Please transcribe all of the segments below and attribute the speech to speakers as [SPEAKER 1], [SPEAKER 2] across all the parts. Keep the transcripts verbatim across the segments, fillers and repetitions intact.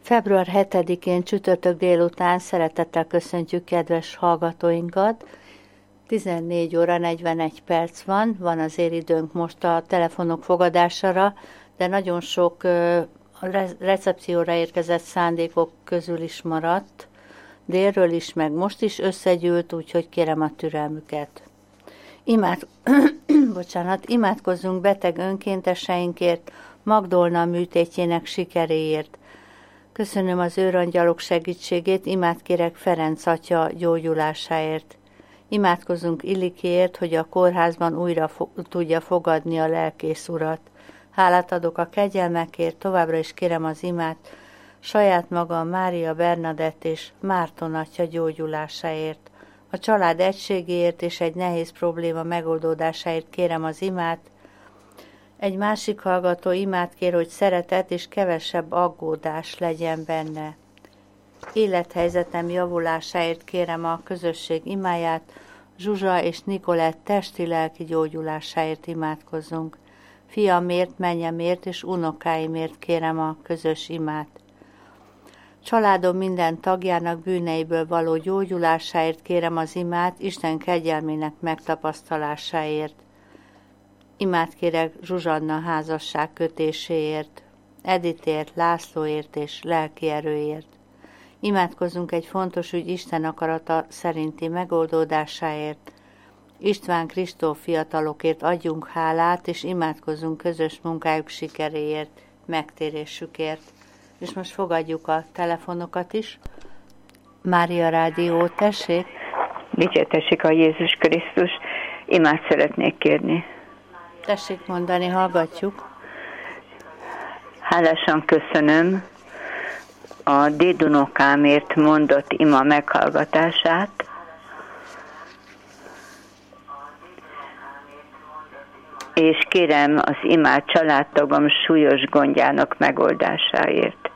[SPEAKER 1] február hetedikén csütörtök délután szeretettel köszöntjük kedves hallgatóinkat. tizennégy óra negyvenegy perc van, van azért időnk most a telefonok fogadására, de nagyon sok a recepcióra érkezett szándékok közül is maradt, délről is, meg most is összegyűlt, úgyhogy kérem a türelmüket. Imád... Bocsánat, imádkozzunk beteg önkénteseinkért, Magdolna műtétjének sikeréért. Köszönöm az őrangyalok segítségét, imádkérek Ferenc atya gyógyulásáért. Imádkozzunk Illikéért, hogy a kórházban újra fo- tudja fogadni a lelkész urat. Hálát adok a kegyelmekért, továbbra is kérem az imát, saját magam, Mária Bernadett és Márton atya gyógyulásáért. A család egységéért és egy nehéz probléma megoldódásáért kérem az imát. Egy másik hallgató imát kér, hogy szeretet és kevesebb aggódás legyen benne. Élethelyzetem javulásáért kérem a közösség imáját, Zsuzsa és Nikolett testi-lelki gyógyulásáért imádkozzunk. Fiamért, mennyemért és unokáimért kérem a közös imát. Családom minden tagjának bűneiből való gyógyulásáért kérem az imát, Isten kegyelmének megtapasztalásáért. Imát kérek Zsuzsanna házasság kötéséért, Editért, Lászlóért és lelki erőért. Imádkozzunk egy fontos ügy Isten akarata szerinti megoldódásáért. István Kristóf fiatalokért adjunk hálát, és imádkozzunk közös munkájuk sikeréért, megtérésükért. És most fogadjuk a telefonokat is. Mária Rádió, tessék!
[SPEAKER 2] Dicsértessék a Jézus Krisztus, imát szeretnék kérni.
[SPEAKER 1] Tessék mondani, hallgatjuk.
[SPEAKER 2] Hálásan köszönöm a dédunokámért mondott ima meghallgatását, és kérem az imát családtagom súlyos gondjának megoldásáért.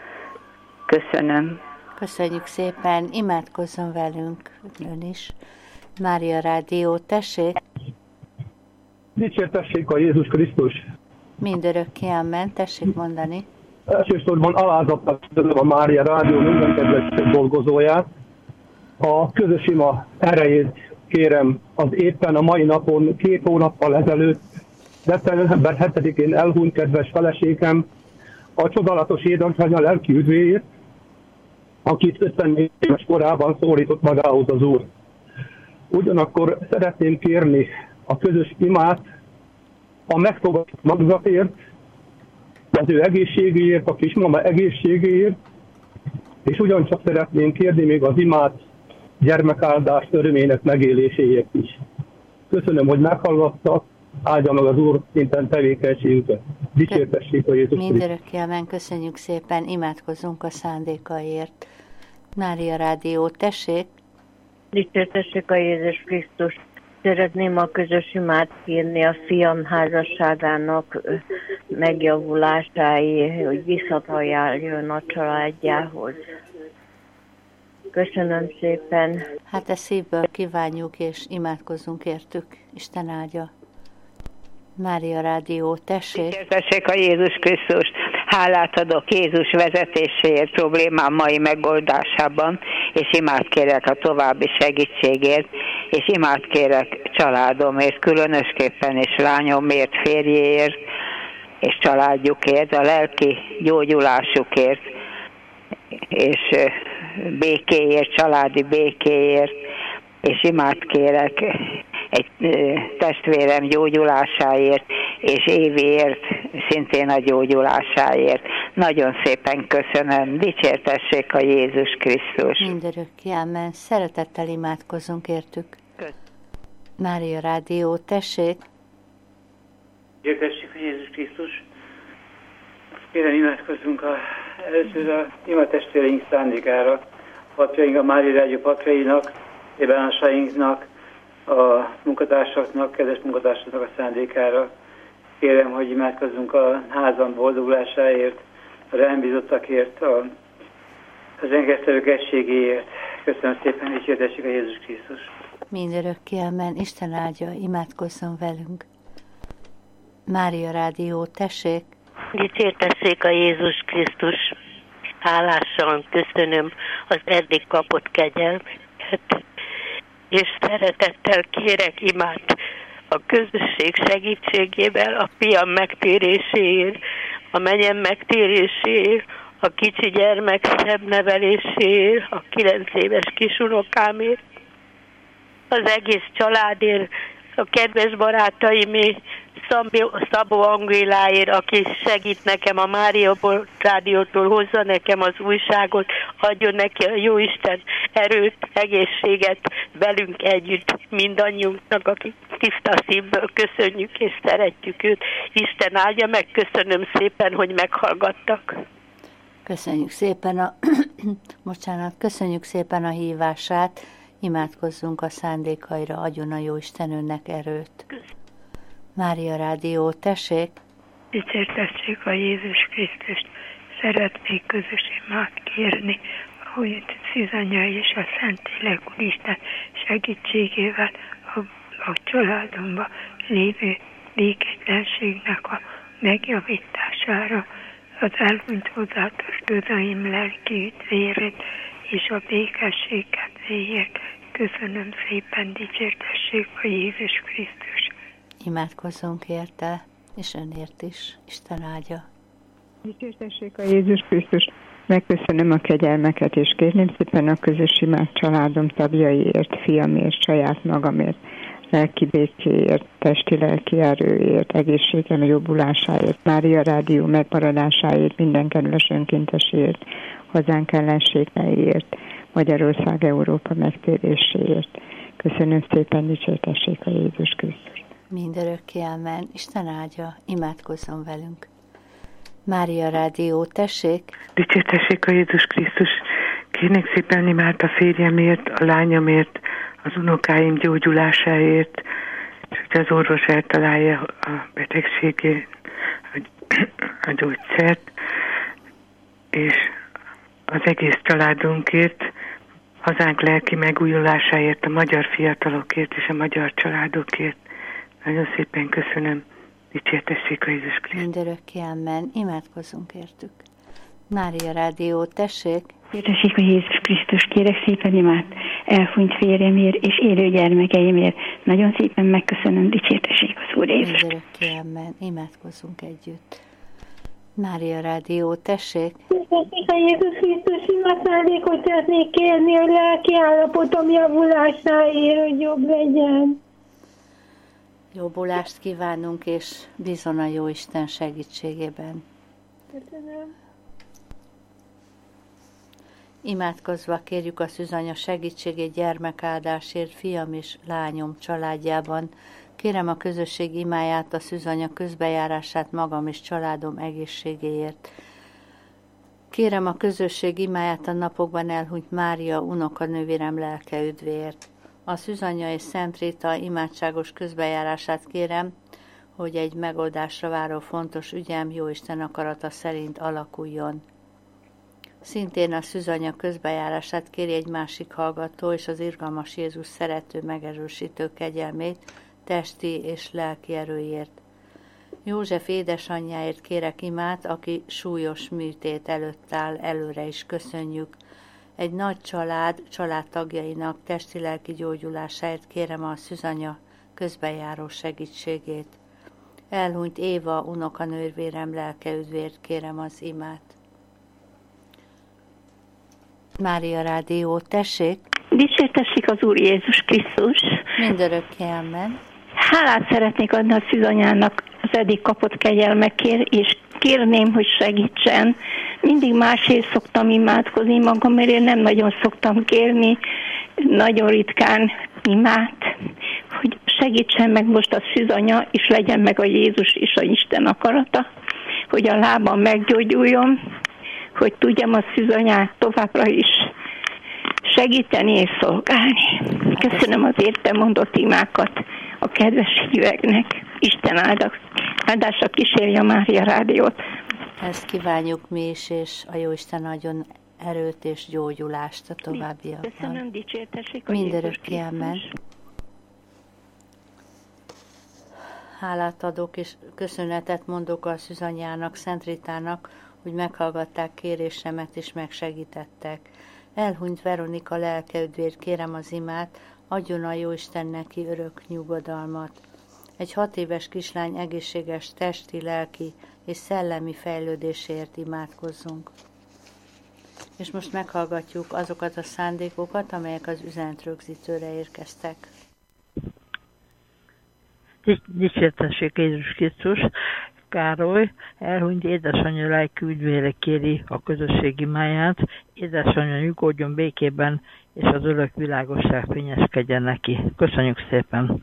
[SPEAKER 2] Köszönöm.
[SPEAKER 1] Köszönjük szépen, imádkozzon velünk ön is. Mária Rádió, tessék!
[SPEAKER 3] Dicsértessék a Jézus Krisztus!
[SPEAKER 1] Mindörökké amen, tessék mondani.
[SPEAKER 3] Elsősorban alázattal köszönöm a Mária Rádió minden kedves dolgozóját. A közös ima erejét kérem az éppen a mai napon két hónappal ezelőtt, december hetedikén elhunyt kedves feleségem, a csodálatos édesanyja lelki üdvéért, akit ötvennégy éves korában szólított magához az Úr. Ugyanakkor szeretném kérni a közös imát a megfogadott magzatért, az ő egészségéért, a kismama egészségéért, és ugyancsak szeretném kérni még az imát gyermekáldás örömének megéléséért is. Köszönöm, hogy meghallgattak, áldja meg az Úr minden tevékenységünket. Dicsértessék a Jézus Krisztus.
[SPEAKER 1] Mindörökké amen, köszönjük szépen, imádkozzunk a szándékaiért. Mária Rádió, tessék!
[SPEAKER 4] Dicsértessék a Jézus Krisztus. Szeretném a közös imát kérni a fiam házasságának megjavulásáért, hogy visszataláljon a családjához. Köszönöm szépen.
[SPEAKER 1] Hát ezt szívből kívánjuk, és imádkozzunk értük. Isten áldja. Mária Rádió, tessék!
[SPEAKER 2] Dicsértessék a Jézus Krisztus! Hálát adok Jézus vezetéséért problémám mai megoldásában, és imát kérek a további segítségért, és imát kérek családomért, különösképpen és lányomért, férjéért, és családjukért, a lelki gyógyulásukért, és békéért, családi békéért, és imát kérek egy testvérem gyógyulásáért, és Éviért szintén a gyógyulásáért. Nagyon szépen köszönöm. Dicsértessék a Jézus Krisztus.
[SPEAKER 1] Mindörökké amen. Szeretettel imádkozunk értük.
[SPEAKER 2] Köszönöm.
[SPEAKER 1] Mária Rádió, tessék!
[SPEAKER 5] Dicsértessék a Jézus Krisztus. Kérem, imádkozzunk a, először a imatestvéreink szándékára, papjaink, a Mária Rádió papjainak, ébánásainknak, a munkatársaknak, kedves munkatársaknak a szándékára. Kérem, hogy imádkozzunk a házam boldogulásáért, a reánybízottakért, a, az engesztelők egységéért. Köszönöm szépen, dicsértessék a Jézus Krisztus.
[SPEAKER 1] Mindörökké amen. Isten áldja, imádkozzon velünk. Mária Rádió, tessék!
[SPEAKER 4] Dicsértessék a Jézus Krisztus.
[SPEAKER 6] hálásan köszönöm az eddig kapott kegyelmeket, és szeretettel kérek imát a közösség segítségével a fiam megtéréséért, a menyem megtéréséért, a kicsi gyermek szebb neveléséért, a kilenc éves kisunokámért, az egész családért, a kedves barátaimért, Szabó Angéláért, aki segít nekem a Mária Rádiótól, hozza nekem az újságot, adjon neki a Jóisten erőt, egészséget velünk együtt, mindannyiunknak, akik tiszta szívből köszönjük és szeretjük őt. Isten áldja meg, köszönöm szépen, hogy meghallgattak.
[SPEAKER 1] Köszönjük szépen a, bocsánat, köszönjük szépen a hívását, imádkozzunk a szándékaira, adjon a Jóisten önnek erőt. Mária Rádió, tessék!
[SPEAKER 7] Dicsértessék a Jézus Krisztust! Szeretnék közös imát kérni, hogy Szűzanya és a Szentlélek Úristen segítségével a, a családomban lévő békétlenségnek a megjavítására, az elhunyt hozzátartozóim lelki üdvérét és a békesség kedvéért. Köszönöm szépen, dicsértessék a Jézus Krisztus!
[SPEAKER 1] Imádkozzunk érte, és önért is. Isten áldja.
[SPEAKER 2] Dicsértessék a Jézus Krisztus. Megköszönöm a kegyelmeket, és kérném szépen a közös imát családom tagjaiért, fiamért, saját magamért, lelki békéért, testi-lelki erőért, egészségem jobbulásáért, Mária Rádió megmaradásáért, minden kedves önkéntesért, hazánk ellenségeiért, Magyarország Európa megtéréséért. Köszönöm szépen, dicsértessék a Jézus Krisztus.
[SPEAKER 1] Mindörökké amen. Isten áldja, imádkozzon velünk. Mária Rádió, tessék!
[SPEAKER 8] Dicsértessék a Jézus Krisztus! Kérnék szépen imád a férjemért, a lányomért, az unokáim gyógyulásáért, és hogy az orvos eltalálja a betegségét, a gyógyszert, és az egész családunkért, hazánk lelki megújulásáért, a magyar fiatalokért és a magyar családokért. Nagyon szépen köszönöm. Dicsértessék a Jézus Krisztus.
[SPEAKER 1] Mindörökké amen. Imádkozzunk értük. Mária Rádió, tessék!
[SPEAKER 9] Dicsértessék a Jézus Krisztus, kérek szépen imát elhunyt férjemért és élő gyermekeimért. Nagyon szépen megköszönöm, dicsértessék az Úr Jézus.
[SPEAKER 1] Mindörökké amen. Imádkozzunk együtt. Mária Rádió, tessék!
[SPEAKER 10] Dicsértessék a Jézus Krisztus, imászándékot szeretnék kérni, hogy lelki állapotom javulásáért, hogy jobb legyen.
[SPEAKER 1] Jobbulást kívánunk, és bízom a Jóisten segítségében.
[SPEAKER 10] Köszönöm.
[SPEAKER 1] Imádkozva kérjük a Szűzanya segítségét gyermekáldásért fiam és lányom családjában. Kérem a közösség imáját, a Szűzanya közbejárását magam és családom egészségéért. Kérem a közösség imáját a napokban elhunyt Mária unokanővérem lelke üdvéért. A Szűzanya és Szent Réta imádságos közbejárását kérem, hogy egy megoldásra váró fontos ügyem Jóisten akarata szerint alakuljon. Szintén a Szűzanya közbejárását kéri egy másik hallgató, és az irgalmas Jézus szerető megerősítő kegyelmét, testi és lelki erőért. József édesanyjáért kérek imát, aki súlyos műtét előtt áll, előre is köszönjük. Egy nagy család, családtagjainak testi-lelki gyógyulásáért kérem a Szűzanya közbejáró segítségét. Elhunyt Éva unokanővérem lelke üdvért kérem az imát. Mária Rádió, tessék!
[SPEAKER 9] Dicsértessék az Úr Jézus Krisztus!
[SPEAKER 1] Mindörökké amen.
[SPEAKER 9] Hálát szeretnék adni a Szűzanyának az eddig kapott kegyelmekért, és kérném, hogy segítsen. Mindig másért szoktam imádkozni magamért, én nem nagyon szoktam kérni, nagyon ritkán imát, hogy segítsen meg most a Szűzanya, és legyen meg a Jézus és a Isten akarata, hogy a lábam meggyógyuljon, hogy tudjam a Szűzanyát továbbra is segíteni és szolgálni. Köszönöm az érte mondott imákat a kedves híveknek. Isten áldásra kísérje a Mária Rádiót.
[SPEAKER 1] Ezt kívánjuk mi is, és a Jóisten adjon erőt és gyógyulást a továbbiakban.
[SPEAKER 9] Köszönöm, dicsértessék a
[SPEAKER 1] Mindörökké amen. Hálát adok és köszönetet mondok a Szűzanyának, Szent Ritának, hogy meghallgatták kérésemet és megsegítettek. Elhunyt Veronika lelkeüdvért kérem az imát, adjon a Jóisten neki örök nyugodalmat. Egy hat éves kislány egészséges testi, lelki és szellemi fejlődéséért imádkozzunk. És most meghallgatjuk azokat a szándékokat, amelyek az üzenetrögzítőre érkeztek.
[SPEAKER 11] Dicsértessék Jézus Krisztus! Károly elhunyt édesanyja lelki üdvére kéri a közösség imáját, édesanyja nyugodjon békében, és az örök világosság fényeskedjen neki. Köszönjük szépen!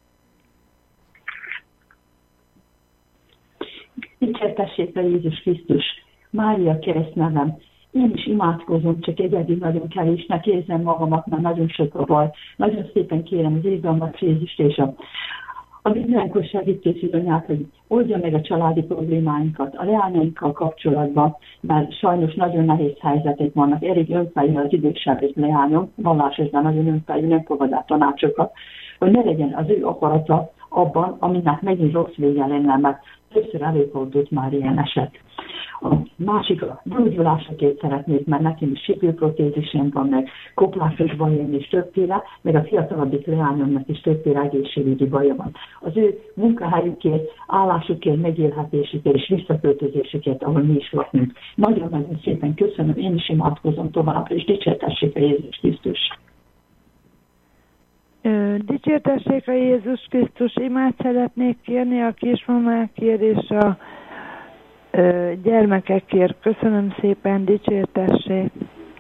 [SPEAKER 12] Dicsértessék a Jézus Krisztus! Mária keresztnevem! Én is imádkozom, csak egyedi nagyon kevésnek érzem magamat, mert nagyon sok a baj. Nagyon szépen kérem az irgalmat Jézust és a a mindenkor segítségszidonyát, hogy oldja meg a családi problémáinkat, a leányainkkal kapcsolatban, mert sajnos nagyon nehéz helyzetek vannak. Elég önfejű az idősebb leányom, vallásos, de nagyon önfejű, nem fogad át tanácsokat, hogy ne legyen az ő akarata abban, aminek megint rossz vége lenne, mert többször előfordult már ilyen eset. A másik a gyógyulásokért szeretnék, mert nekem is sipőprotézisem van, meg koplásos bajom is többféle, meg a fiatalabbik leányomnak is többféle egészségügyi baja van. Az ő munkahelyükért, állásukért, megélhetésükért és visszaköltözésükért, ahol mi is lakunk. Nagyon-nagyon szépen köszönöm, én is imádkozom tovább, és dicsértessék a Jézus Krisztus.
[SPEAKER 13] Dicsértessék a Jézus Krisztus, imát szeretnék kérni a kismamákért és a gyermekekért. Köszönöm szépen, dicsértessék.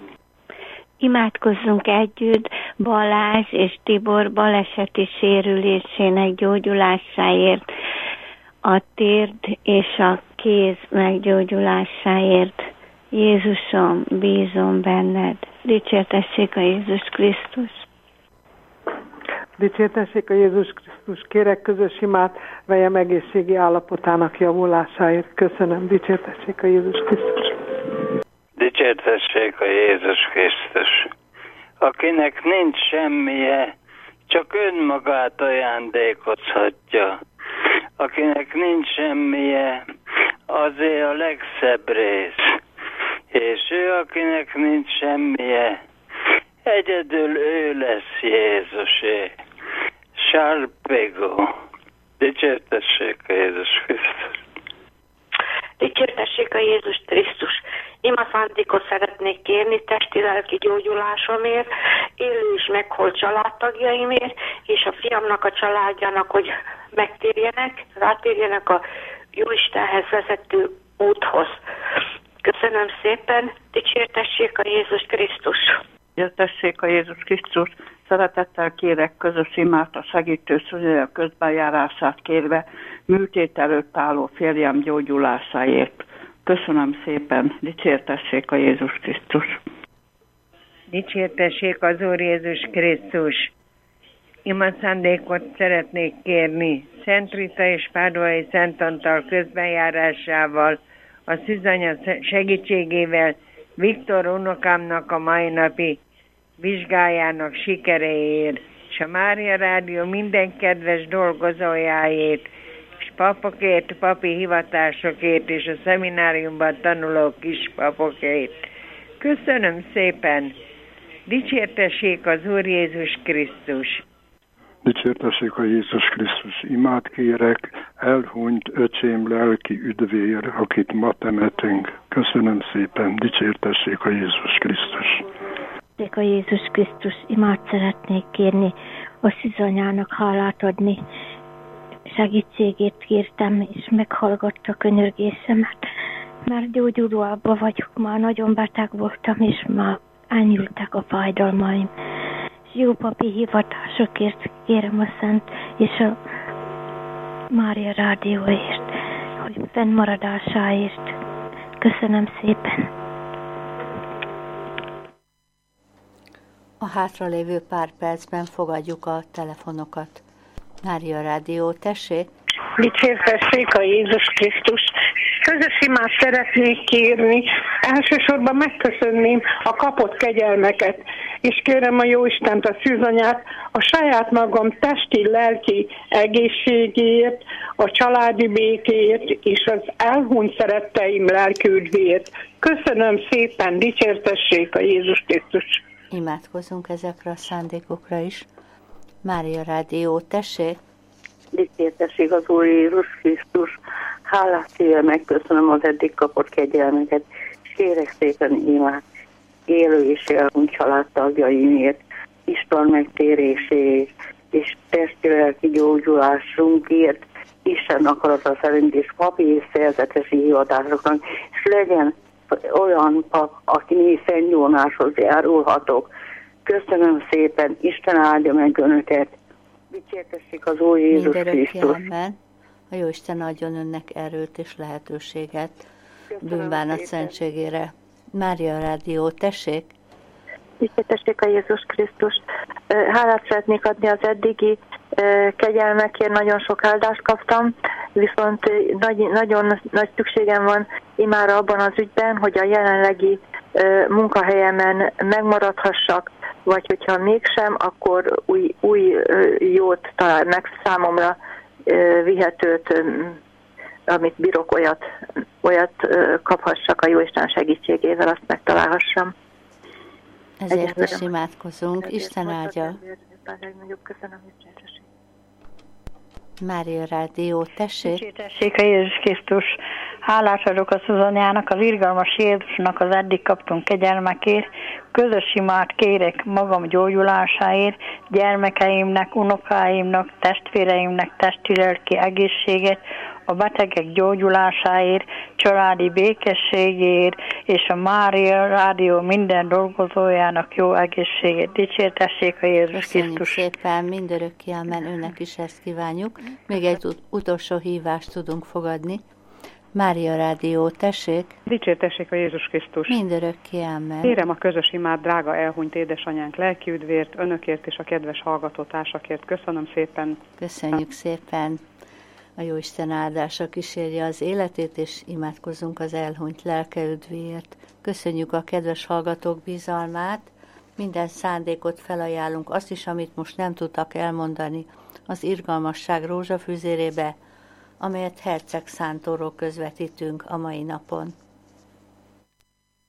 [SPEAKER 9] Imádkozzunk együtt Balázs és Tibor baleseti sérülésének gyógyulásáért, a térd és a kéz meggyógyulásáért. Jézusom, bízom benned. Dicsértessék a Jézus Krisztus.
[SPEAKER 14] Dicsértessék a Jézus Krisztus, kérek közös imát, veljem egészségi állapotának javulásáért. Köszönöm, dicsértessék a Jézus Krisztus.
[SPEAKER 15] Dicsértessék a Jézus Krisztus, akinek nincs semmije, csak önmagát ajándékozhatja. Akinek nincs semmije, azért a legszebb rész. És ő, akinek nincs semmije, egyedül ő lesz Jézusé. Sárpégó. Dicsértessék a Jézus Krisztus.
[SPEAKER 6] Dicsértessék a Jézus Krisztus. Ima szándékot szeretnék kérni testi-lelki gyógyulásomért, élő és meghalt családtagjaimért, és a fiamnak a családjának, hogy megtérjenek, rátérjenek a Jóistenhez vezető úthoz. Köszönöm szépen, dicsértessék a Jézus Krisztus.
[SPEAKER 16] Dicsértessék a Jézus Krisztus, szeretettel kérek közös imát a segítő szülők közbenjárását kérve, műtét előtt álló férjem gyógyulásáért. Köszönöm szépen, dicsértessék a Jézus Krisztus.
[SPEAKER 17] Dicsértessék az Úr Jézus Krisztus. Imaszándékot szeretnék kérni Szent Rita és Pádovai Szent Antal közbenjárásával, a szűzanya segítségével Viktor unokámnak a mai napi vizsgájának sikeréért, és a Mária Rádió minden kedves dolgozójáért, és papokért, papi hivatásokért, és a szemináriumban tanuló kispapokért. Köszönöm szépen! Dicsértessék az Úr Jézus Krisztus!
[SPEAKER 18] Dicsértessék a Jézus Krisztus, imát kérek, elhunyt öcsém lelki üdvér, akit ma temetünk. Köszönöm szépen, dicsértessék a Jézus Krisztus.
[SPEAKER 9] A Jézus Krisztus, imát szeretnék kérni, a szűzanyának hálát adni. Segítségét kértem, és meghallgatta könyörgésemet, mert gyógyulóban vagyok, már nagyon beteg voltam, és már elnyúltak a fájdalmaim. Jó papi hivatásokért kérem a Szent és a Mária Rádióért, hogy fennmaradásáért. Köszönöm szépen.
[SPEAKER 1] A hátralévő pár percben fogadjuk a telefonokat. Mária Rádió, tessék!
[SPEAKER 19] Dicsértessék a Jézus Krisztus! Közös imát szeretnék kérni, elsősorban megköszönném a kapott kegyelmeket. és kérem a Jóistent, a szűzanyát, a saját magam testi, lelki egészségért, a családi békéért, és az elhunyt szeretteim lelki üdvéért. Köszönöm szépen, dicsértessék a Jézus Krisztus!
[SPEAKER 1] Imádkozunk ezekre a szándékokra is. Mária Rádió, tessék!
[SPEAKER 20] Dicsértessék az Úr Jézus Krisztus! Hálás szívvel megköszönöm az eddig kapott kegyelmeket, és kérek szépen imát élő és elhunyt családtagjaimért, Isten megtéréséért, és testi-lelki gyógyulásunkért, Isten akarata szerint és papi és szerzetesi hivatásoknak, és legyen olyan pap, aki mi Szent Jónáshoz járulhatok. Köszönöm szépen, Isten áldja meg önöket, dicsértessék az Úr Jézus Krisztus.
[SPEAKER 1] A Jóisten adjon önnek erőt és lehetőséget bűnbánat szentségére. Mária Rádió, tessék!
[SPEAKER 21] Dicsértessék a Jézus Krisztust! Hálát szeretnék adni az eddigi kegyelmekért, nagyon sok áldást kaptam, viszont nagy, nagyon nagy szükségem van imára abban az ügyben, hogy a jelenlegi munkahelyemen megmaradhassak, vagy hogyha mégsem, akkor új, új jót talál meg számomra vihetőt, amit bírok, olyat, olyat kaphassak a Jóisten segítségével, azt megtalálhassam.
[SPEAKER 1] Ezért is imádkozunk. Ezért Isten áldja. Mária Rádió, tessék.
[SPEAKER 22] Dicsértessék a Jézus Krisztus. Hálás adok a Szuzanyának, az irgalmas Jézusnak az eddig kaptunk kegyelmekért. Közös imát kérek magam gyógyulásáért, gyermekeimnek, unokáimnak, testvéreimnek testi-lelki egészséget, a betegek gyógyulásáért, családi békességért, és a Mária Rádió minden dolgozójának jó egészséget. Dicsértessék a Jézus
[SPEAKER 1] Köszönjük
[SPEAKER 22] Krisztus.
[SPEAKER 1] szépen, mindörökké, amen, önnek is ezt kívánjuk. Még egy ut- utolsó hívást tudunk fogadni. Mária Rádió, tessék!
[SPEAKER 23] Dicsértessék a Jézus Krisztus!
[SPEAKER 1] Mindörökké, amen.
[SPEAKER 23] Kérem a közös imát, drága elhunyt édesanyánk lelkiüdvért, önökért és a kedves hallgatótársakért. Köszönöm szépen!
[SPEAKER 1] Köszönjük szépen! A Jóisten áldása kísérje az életét, és imádkozzunk az elhunyt lelke üdvéért. Köszönjük a kedves hallgatók bizalmát, minden szándékot felajánlunk, azt is, amit most nem tudtak elmondani, az irgalmasság rózsafűzérébe, amelyet Herceg Szántóról közvetítünk a mai napon.